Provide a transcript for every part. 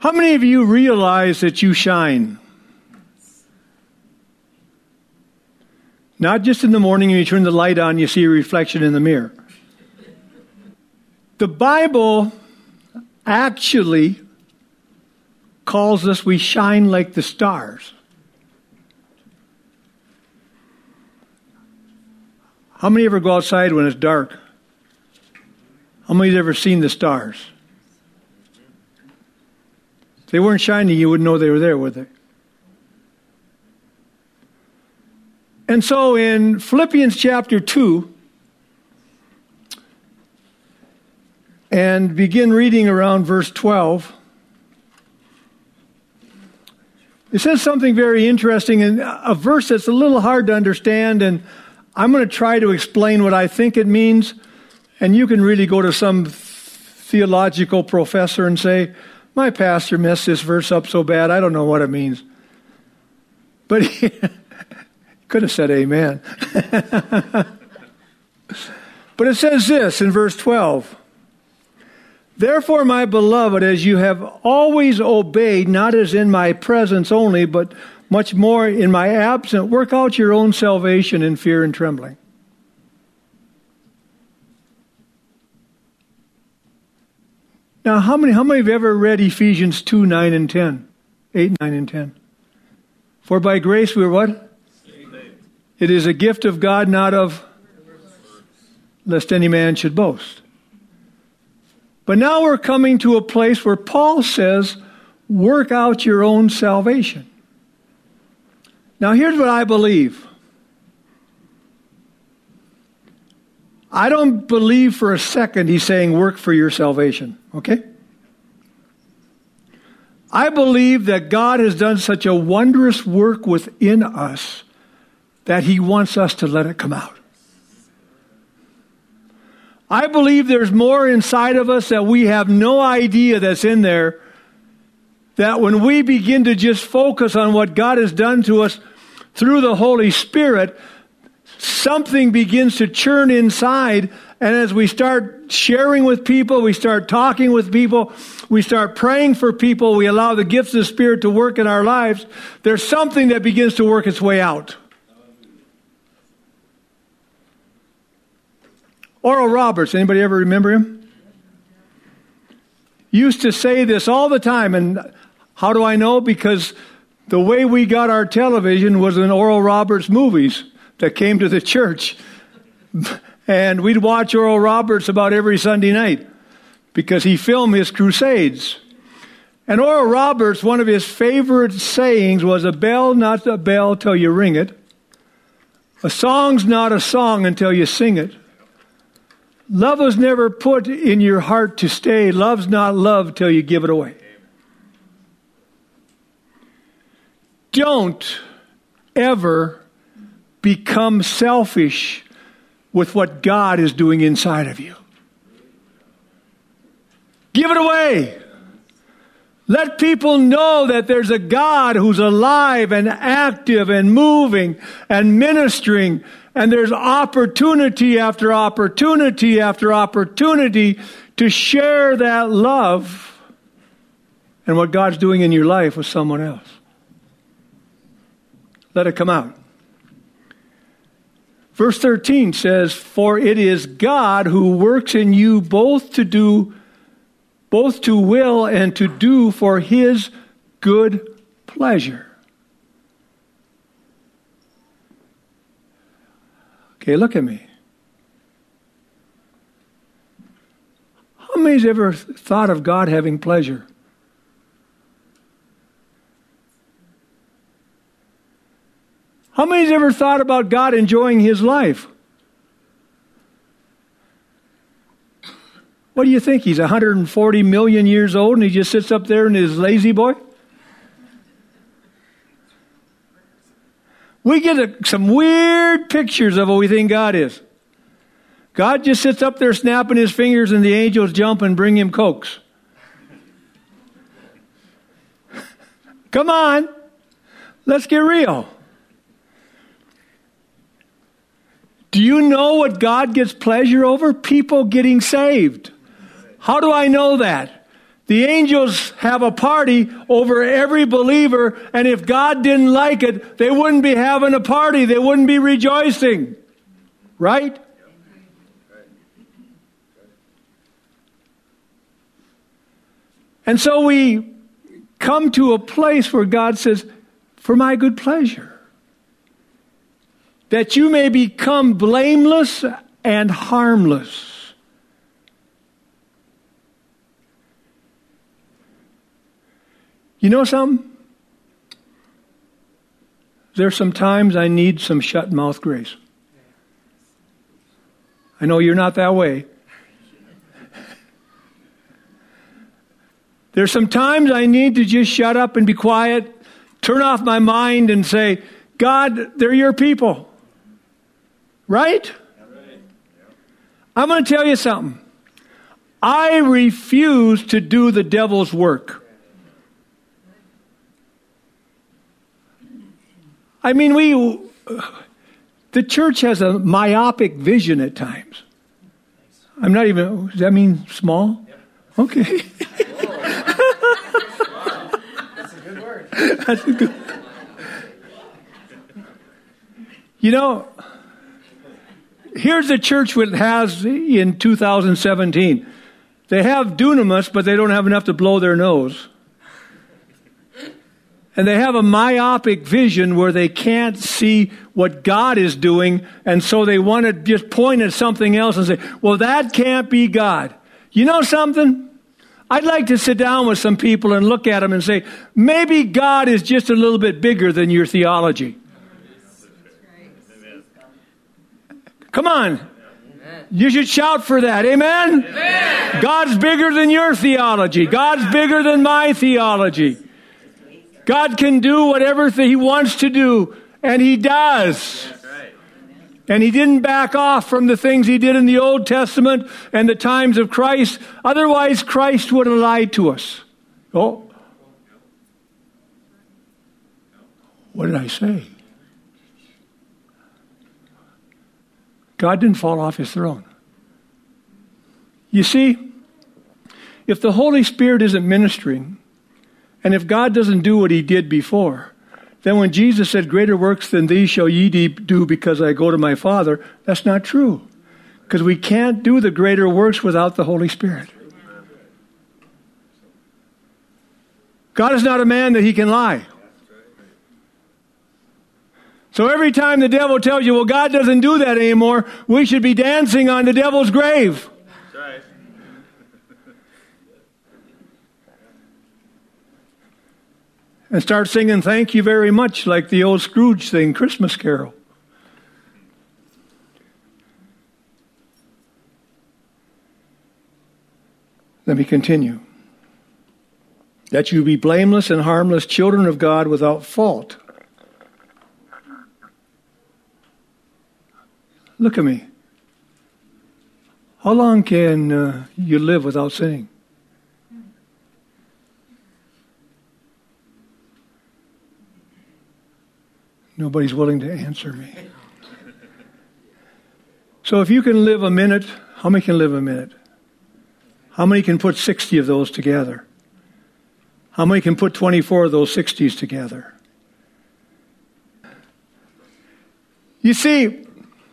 How many of you realize that you shine? Not just in the morning when you turn the light on, you see a reflection in the mirror. The Bible actually calls us we shine like the stars. How many ever go outside when it's dark? How many have ever seen the stars? If they weren't shining, you wouldn't know they were there, would they? And so in Philippians chapter 2, and begin reading around verse 12, it says something very interesting, and a verse that's a little hard to understand, and I'm going to try to explain what I think it means, and you can really go to some theological professor and say, my pastor messed this verse up so bad, I don't know what it means. But he could have said amen. But it says this in verse 12. Therefore, my beloved, as you have always obeyed, not as in my presence only, but much more in my absence, work out your own salvation in fear and trembling. Now, how many have ever read Ephesians 2, 9, and 10? 8, 9, and 10. For by grace we are what? It is a gift of God, not of lest any man should boast. But now we're coming to a place where Paul says, work out your own salvation. Now here's what I believe. I don't believe for a second he's saying work for your salvation, okay? I believe that God has done such a wondrous work within us that he wants us to let it come out. I believe there's more inside of us that we have no idea that's in there, that when we begin to just focus on what God has done to us through the Holy Spirit, something begins to churn inside, and as we start sharing with people, we start talking with people, we start praying for people, we allow the gifts of the Spirit to work in our lives, there's something that begins to work its way out. Oral Roberts, anybody ever remember him? Used to say this all the time, and how do I know? Because the way we got our television was in Oral Roberts movies that came to the church. And we'd watch Oral Roberts about every Sunday night because he filmed his crusades. And Oral Roberts, one of his favorite sayings was, a bell not a bell till you ring it. A song's not a song until you sing it. Love was never put in your heart to stay. Love's not love till you give it away. Don't ever become selfish with what God is doing inside of you. Give it away. Let people know that there's a God who's alive and active and moving and ministering. And there's opportunity after opportunity after opportunity to share that love and what God's doing in your life with someone else. Let it come out. Verse 13 says, for it is God who works in you both to will and to do for his good pleasure. Okay, look at me. How many's ever thought of God having pleasure? How many's ever thought about God enjoying his life? What do you think? He's 140 million years old and he just sits up there in his lazy boy? We get some weird pictures of what we think God is. God just sits up there snapping his fingers and the angels jump and bring him Cokes. Come on. Let's get real. Do you know what God gets pleasure over? People getting saved. How do I know that? The angels have a party over every believer, and if God didn't like it, they wouldn't be having a party. They wouldn't be rejoicing. Right? And so we come to a place where God says, for my good pleasure, that you may become blameless and harmless. You know something? There's some times I need some shut-mouth grace. I know you're not that way. There's some times I need to just shut up and be quiet, turn off my mind and say, God, they're your people. Right? I'm going to tell you something. I refuse to do the devil's work. I mean, the church has a myopic vision at times. I'm not even, does that mean small? Okay. That's a good word. That's a good. You know, here's a church that has in 2017. They have dunamis, but they don't have enough to blow their nose. And they have a myopic vision where they can't see what God is doing, and so they want to just point at something else and say, well, that can't be God. You know something? I'd like to sit down with some people and look at them and say, maybe God is just a little bit bigger than your theology. Come on. You should shout for that. Amen? Amen. God's bigger than your theology. God's bigger than my theology. God can do whatever He wants to do, and He does. And He didn't back off from the things He did in the Old Testament and the times of Christ. Otherwise, Christ would have lied to us. Oh. What did I say? God didn't fall off His throne. You see, if the Holy Spirit isn't ministering, and if God doesn't do what He did before, then when Jesus said, greater works than these shall ye do because I go to my Father, that's not true. Because we can't do the greater works without the Holy Spirit. God is not a man that He can lie. So every time the devil tells you, well, God doesn't do that anymore, we should be dancing on the devil's grave. That's right. And start singing thank you very much like the old Scrooge thing, Christmas Carol. Let me continue. That you be blameless and harmless, children of God without fault. Look at me. How long can you live without sinning? Nobody's willing to answer me. So if you can live a minute, how many can live a minute? How many can put 60 of those together? How many can put 24 of those 60s together? You see,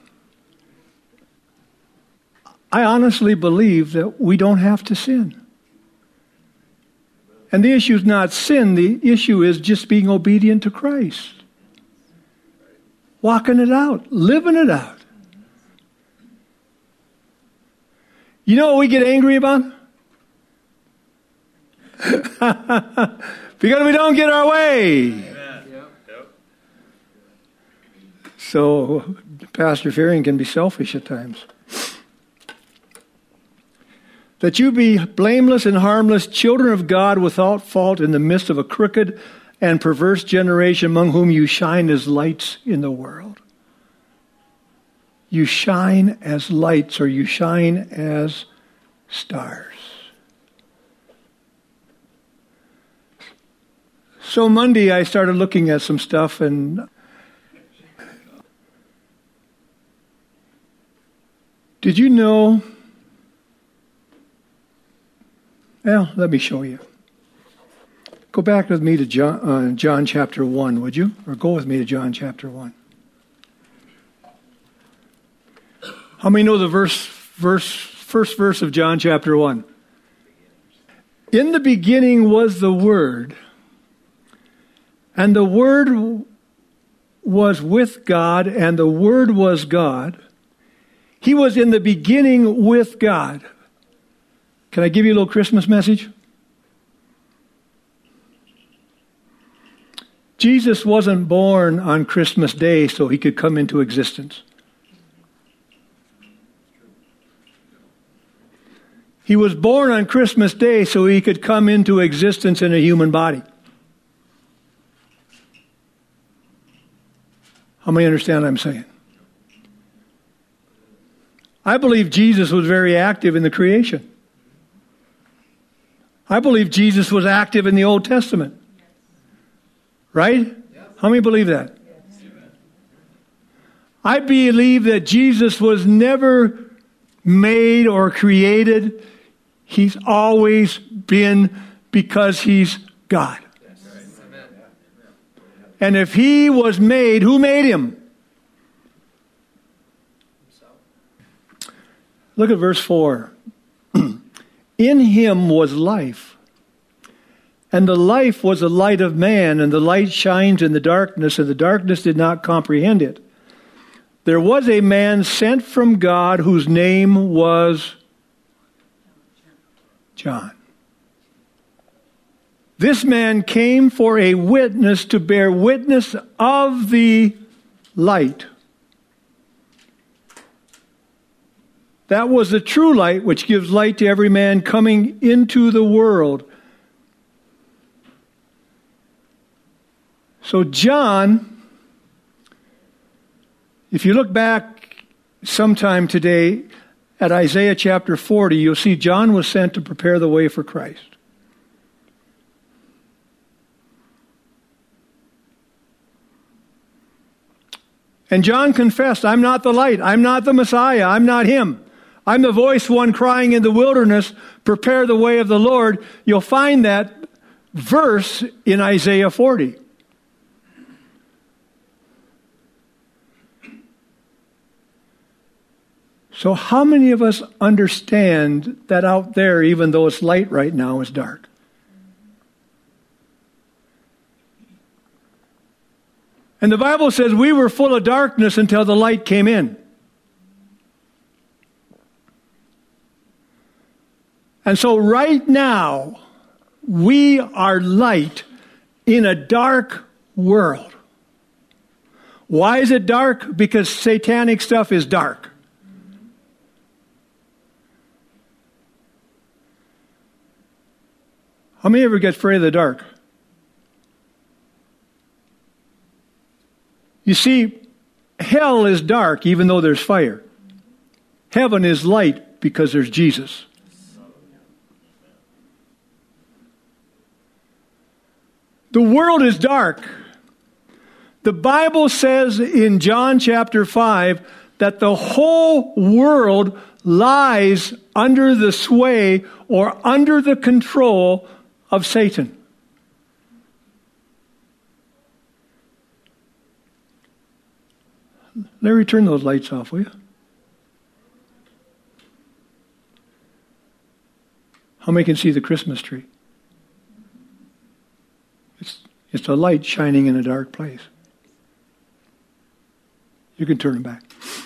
I honestly believe that we don't have to sin. And the issue is not sin. The issue is just being obedient to Christ. Walking it out. Living it out. You know what we get angry about? Because we don't get our way. Yep. So Pastor Fearing can be selfish at times. That you be blameless and harmless, children of God without fault in the midst of a crooked and perverse generation among whom you shine as lights in the world. You shine as lights, or you shine as stars. So Monday I started looking at some stuff, and did you know Well, let me show you. Go back with me to John chapter 1, would you? Or go with me to John chapter 1. How many know the first verse of John chapter 1? In the beginning was the Word, and the Word was with God, and the Word was God. He was in the beginning with God. Can I give you a little Christmas message? Jesus wasn't born on Christmas Day so he could come into existence. He was born on Christmas Day so he could come into existence in a human body. How many understand what I'm saying? I believe Jesus was very active in the creation. I believe Jesus was active in the Old Testament. Right? How many believe that? I believe that Jesus was never made or created. He's always been because he's God. And if he was made, who made him? Look at verse 4. In him was life, and the life was the light of man, and the light shines in the darkness, and the darkness did not comprehend it. There was a man sent from God whose name was John. This man came for a witness to bear witness of the light. That was the true light which gives light to every man coming into the world. So John, if you look back sometime today at Isaiah chapter 40, you'll see John was sent to prepare the way for Christ. And John confessed, I'm not the light, I'm not the Messiah, I'm not him. I'm the voice one crying in the wilderness, prepare the way of the Lord. You'll find that verse in Isaiah 40. So how many of us understand that out there, even though it's light right now, is dark? And the Bible says we were full of darkness until the light came in. And so right now, we are light in a dark world. Why is it dark? Because satanic stuff is dark. How many ever get afraid of the dark? You see, hell is dark even though there's fire. Heaven is light because there's Jesus. The world is dark. The Bible says in John chapter 5 that the whole world lies under the sway or under the control of Satan. Larry, turn those lights off, will you? How many can see the Christmas tree? It's a light shining in a dark place. You can turn it back.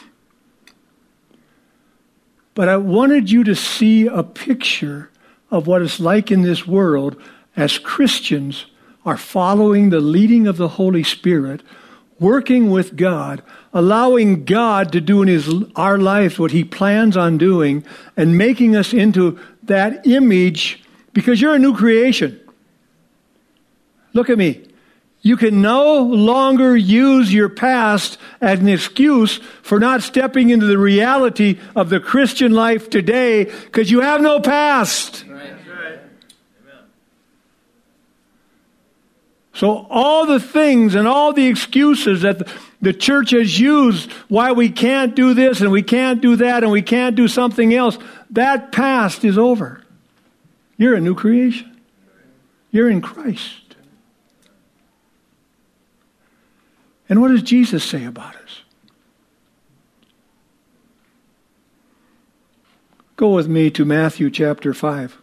But I wanted you to see a picture of what it's like in this world as Christians are following the leading of the Holy Spirit, working with God, allowing God to do in our lives what he plans on doing, and making us into that image, because you're a new creation. Look at me. You can no longer use your past as an excuse for not stepping into the reality of the Christian life today, because you have no past. Right. Amen. So all the things and all the excuses that the church has used why we can't do this and we can't do that and we can't do something else, that past is over. You're a new creation. You're in Christ. And what does Jesus say about us? Go with me to Matthew chapter 5.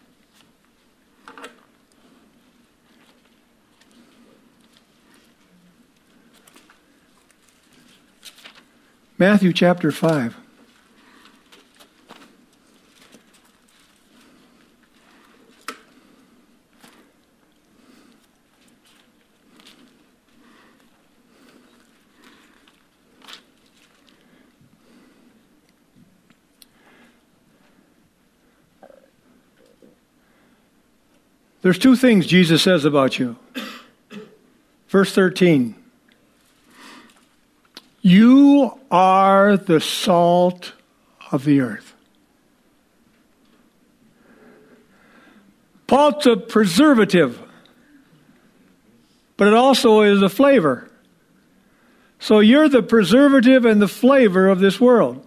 Matthew chapter 5. There's two things Jesus says about you. Verse 13. You are the salt of the earth. Salt's a preservative, but it also is a flavor. So you're the preservative and the flavor of this world.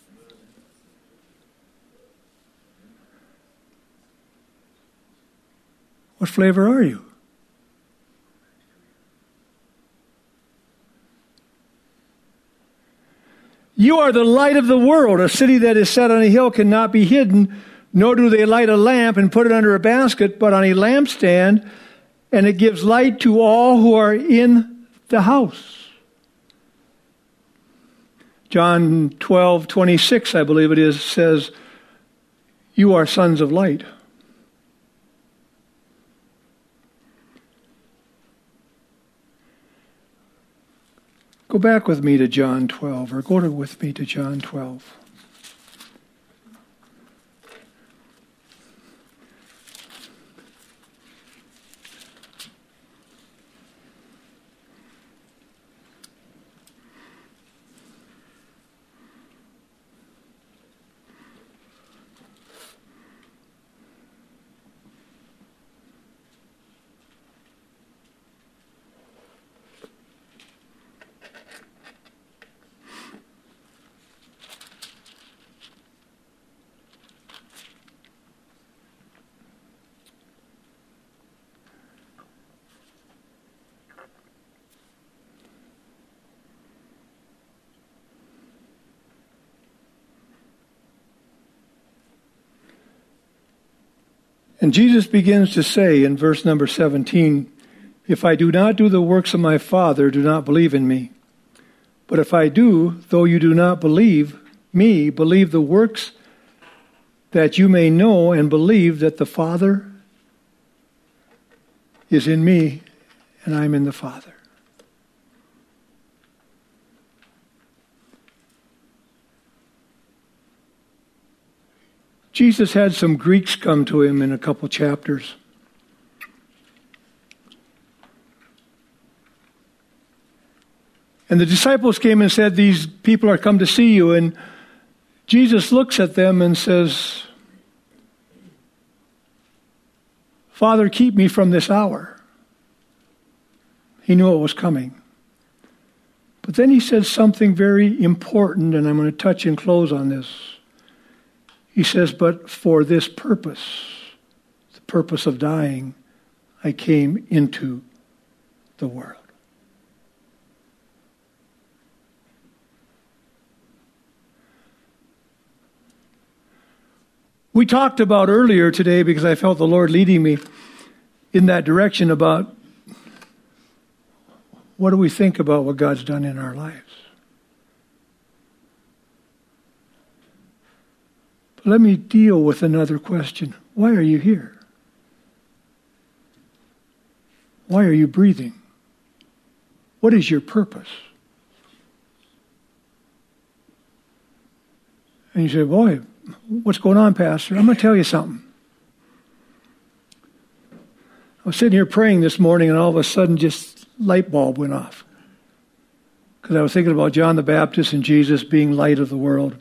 What flavor are you? You are the light of the world. A city that is set on a hill cannot be hidden, nor do they light a lamp and put it under a basket, but on a lampstand, and it gives light to all who are in the house. John 12:26, I believe it is, says, you are sons of light. Go back with me to John 12, or go with me to John 12. And Jesus begins to say in verse number 17, if I do not do the works of my Father, do not believe in me. But if I do, though you do not believe me, believe the works, that you may know and believe that the Father is in me and I'm in the Father. Jesus had some Greeks come to him in a couple chapters. And the disciples came and said, these people are come to see you. And Jesus looks at them and says, Father, keep me from this hour. He knew it was coming. But then he said something very important, and I'm going to touch and close on this. He says, but for this purpose, the purpose of dying, I came into the world. We talked about earlier today, because I felt the Lord leading me in that direction, about what do we think about what God's done in our lives. But let me deal with another question. Why are you here? Why are you breathing? What is your purpose? And you say, boy, what's going on, Pastor? I'm going to tell you something. I was sitting here praying this morning, and all of a sudden just light bulb went off. Because I was thinking about John the Baptist and Jesus being light of the world.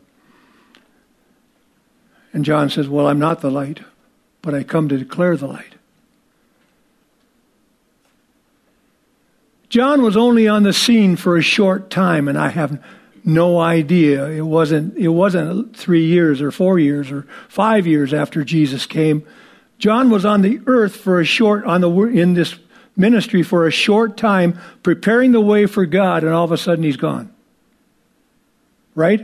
And John says, well, I'm not the light, but I come to declare the light. John was only on the scene for a short time, and I have no idea. It wasn't 3 years or 4 years or 5 years after Jesus came John was on the earth in this ministry for a short time, preparing the way for God, and all of a sudden he's gone. Right?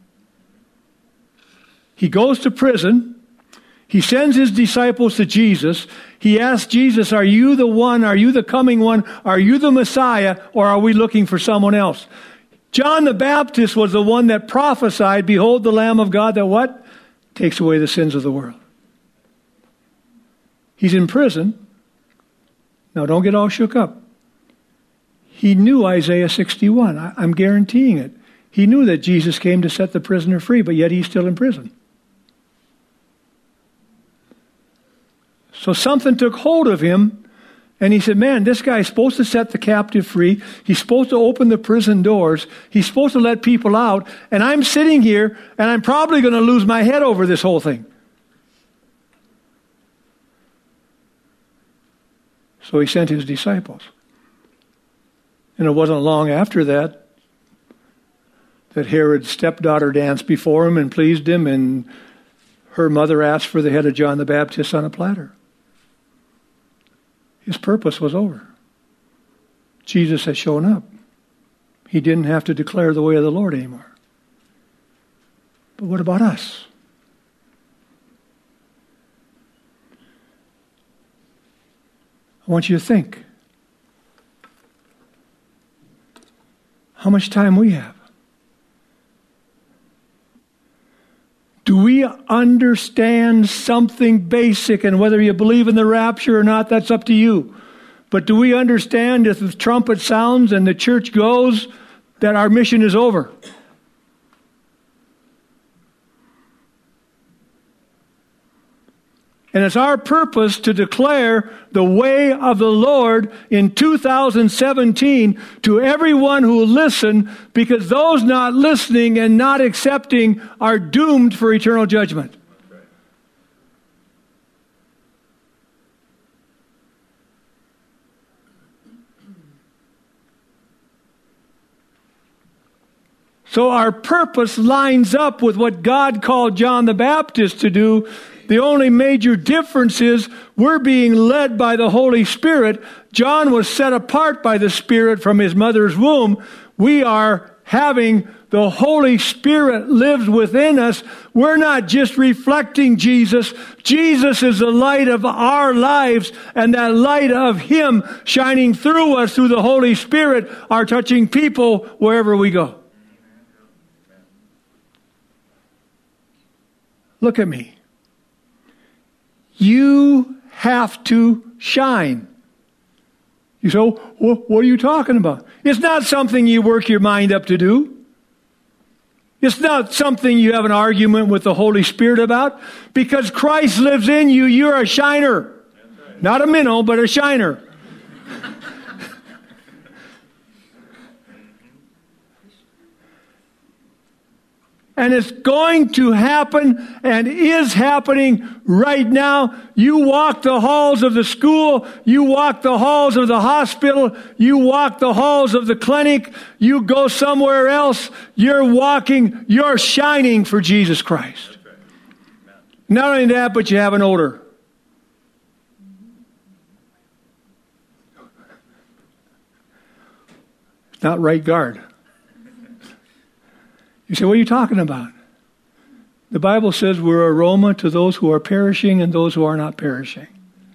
He goes to prison. He sends his disciples to Jesus. He asks Jesus, are you the one? Are you the coming one? Are you the Messiah? Or are we looking for someone else? John the Baptist was the one that prophesied, behold the Lamb of God that what? Takes away the sins of the world. He's in prison. Now don't get all shook up. He knew Isaiah 61. I'm guaranteeing it. He knew that Jesus came to set the prisoner free, but yet he's still in prison. So something took hold of him, and he said, man, this guy's supposed to set the captive free. He's supposed to open the prison doors. He's supposed to let people out. And I'm sitting here, and I'm probably going to lose my head over this whole thing. So he sent his disciples. And it wasn't long after that Herod's stepdaughter danced before him and pleased him, and her mother asked for the head of John the Baptist on a platter. His purpose was over. Jesus has shown up. He didn't have to declare the way of the Lord anymore. But what about us? I want you to think how much time we have. Do we understand something basic? And whether you believe in the rapture or not, that's up to you. But do we understand if the trumpet sounds and the church goes, that our mission is over? And it's our purpose to declare the way of the Lord in 2017 to everyone who will listen, because those not listening and not accepting are doomed for eternal judgment. So our purpose lines up with what God called John the Baptist to do. The only major difference is we're being led by the Holy Spirit. John was set apart by the Spirit from his mother's womb. We are having the Holy Spirit lives within us. We're not just reflecting Jesus. Jesus is the light of our lives, and that light of Him shining through us through the Holy Spirit are touching people wherever we go. Look at me. You have to shine. You say, what are you talking about? It's not something you work your mind up to do. It's not something you have an argument with the Holy Spirit about. Because Christ lives in you, you're a shiner. Right. Not a minnow, but a shiner. And it's going to happen and is happening right now. You walk the halls of the school. You walk the halls of the hospital. You walk the halls of the clinic. You go somewhere else. You're shining for Jesus Christ. Not only that, but you have an odor. It's not right guard. You say, what are you talking about? The Bible says we're aroma to those who are perishing and those who are not perishing.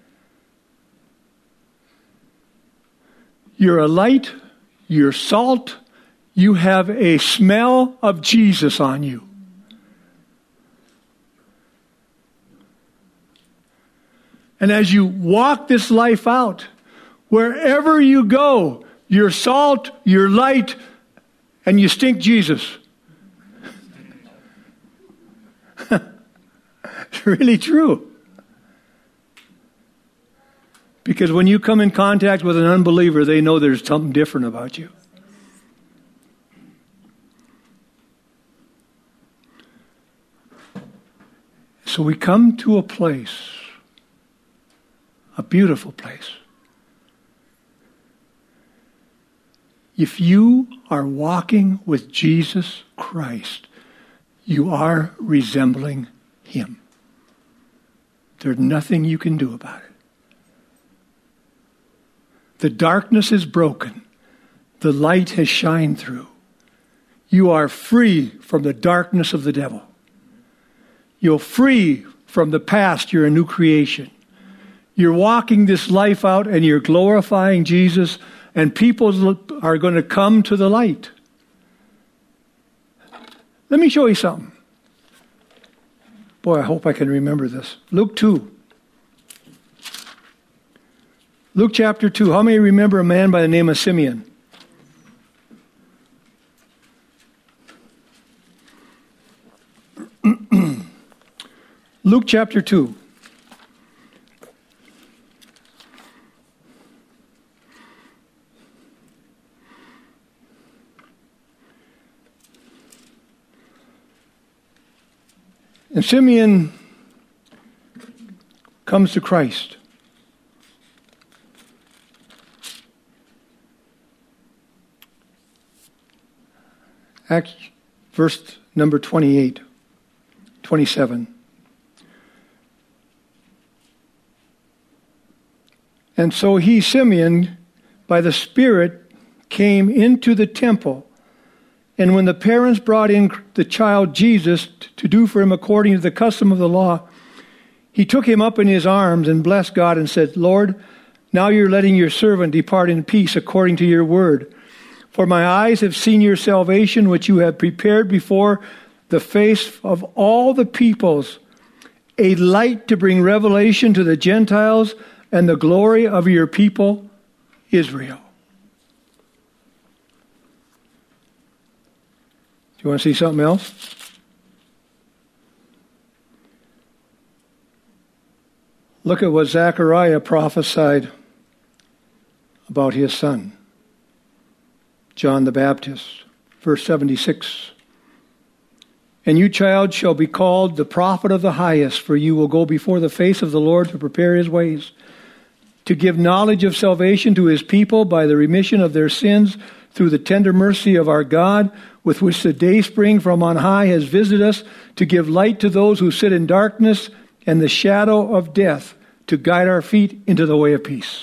You're a light, you're salt, you have a smell of Jesus on you. And as you walk this life out, wherever you go, you're salt, you're light, and you stink Jesus. It's really true. Because when you come in contact with an unbeliever, they know there's something different about you. So we come to a place, a beautiful place. If you are walking with Jesus Christ, you are resembling Him. There's nothing you can do about it. The darkness is broken. The light has shined through. You are free from the darkness of the devil. You're free from the past. You're a new creation. You're walking this life out and you're glorifying Jesus, and people are going to come to the light. Let me show you something. Boy, I hope I can remember this. Luke 2. Luke chapter 2. How many remember a man by the name of Simeon? Luke chapter 2. And Simeon comes to Christ. Acts, verse number 28, 27. And so he, Simeon, by the Spirit, came into the temple. And when the parents brought in the child Jesus to do for him according to the custom of the law, he took him up in his arms and blessed God and said, Lord, now you're letting your servant depart in peace according to your word. For my eyes have seen your salvation, which you have prepared before the face of all the peoples, a light to bring revelation to the Gentiles and the glory of your people, Israel. Do you want to see something else? Look at what Zechariah prophesied about his son, John the Baptist, verse 76. And you, child, shall be called the prophet of the highest, for you will go before the face of the Lord to prepare his ways, to give knowledge of salvation to his people by the remission of their sins through the tender mercy of our God, with which the dayspring from on high has visited us, to give light to those who sit in darkness and the shadow of death, to guide our feet into the way of peace.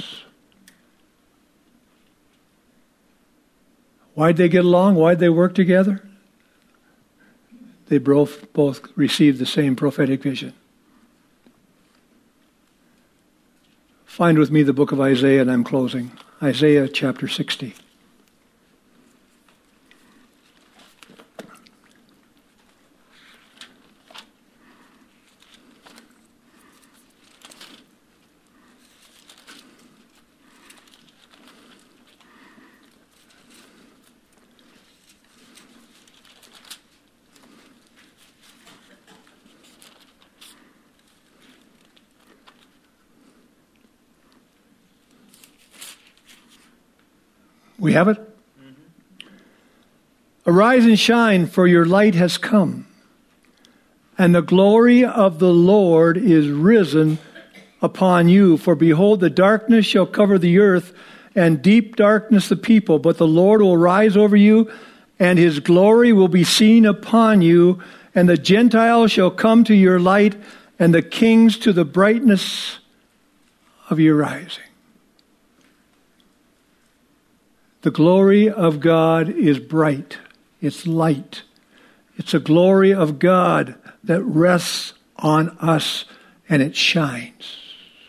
Why'd they get along? Why'd they work together? They both received the same prophetic vision. Find with me the book of Isaiah, and I'm closing. Isaiah chapter 60. We have it? Mm-hmm. Arise and shine, for your light has come, and the glory of the Lord is risen upon you. For behold, the darkness shall cover the earth, and deep darkness the people. But the Lord will rise over you, and his glory will be seen upon you. And the Gentiles shall come to your light, and the kings to the brightness of your rising. The glory of God is bright. It's light. It's a glory of God that rests on us, and it shines.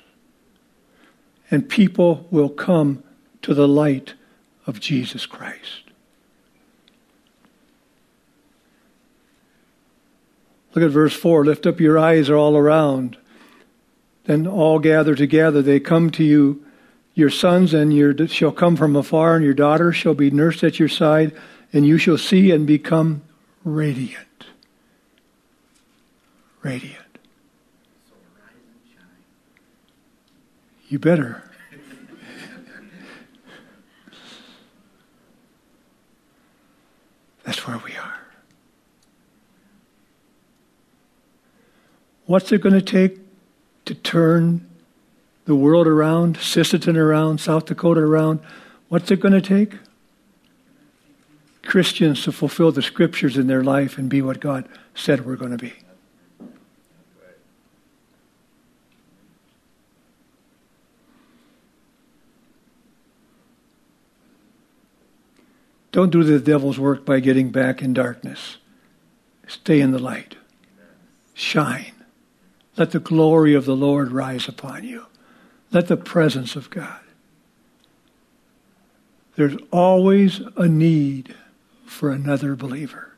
And people will come to the light of Jesus Christ. Look at verse 4. Lift up your eyes all around. Then all gather together. They come to you. Your sons shall come from afar, and your daughters shall be nursed at your side, and you shall see and become radiant. Radiant. So rise and shine. You better. That's where we are. What's it going to take to turn the world around, Sisseton around, South Dakota around? What's it going to take? Christians to fulfill the scriptures in their life and be what God said we're going to be. Don't do the devil's work by getting back in darkness. Stay in the light. Shine. Let the glory of the Lord rise upon you. Let the presence of God. There's always a need for another believer.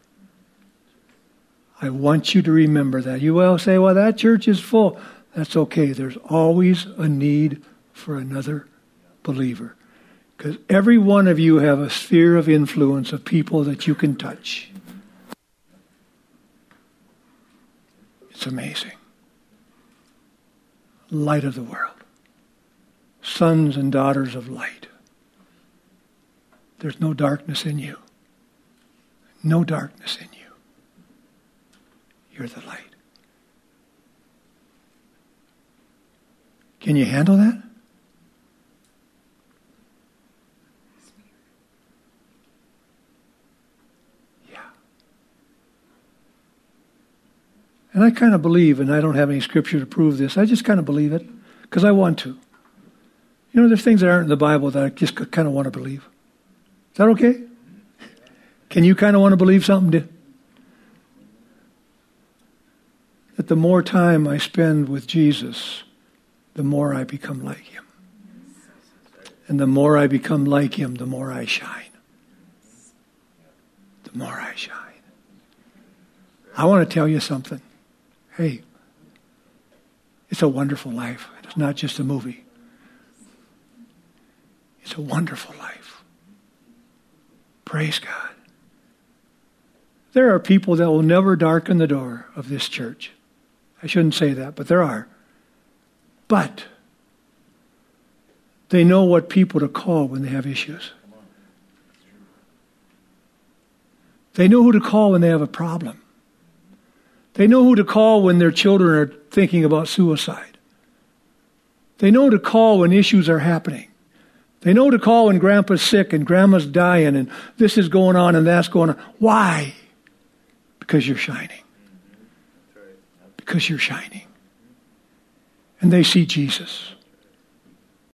I want you to remember that. You will say, well, that church is full. That's okay. There's always a need for another believer. Because every one of you have a sphere of influence of people that you can touch. It's amazing. Light of the world. Sons and daughters of light. There's no darkness in you. No darkness in you. You're the light. Can you handle that? Yeah. And I kind of believe, and I don't have any scripture to prove this, I just kind of believe it because I want to. You know, there's things that aren't in the Bible that I just kind of want to believe. Is that okay? Can you kind of want to believe something? That the more time I spend with Jesus, the more I become like him. And the more I become like him, the more I shine. The more I shine. I want to tell you something. Hey, it's a wonderful life. It's not just a movie. It's a wonderful life. Praise God. There are people that will never darken the door of this church. I shouldn't say that, but there are. But they know what people to call when they have issues. They know who to call when they have a problem. They know who to call when their children are thinking about suicide. They know who to call when issues are happening. They know who to call when grandpa's sick and grandma's dying and this is going on and that's going on. Why? Because you're shining. Because you're shining. And they see Jesus.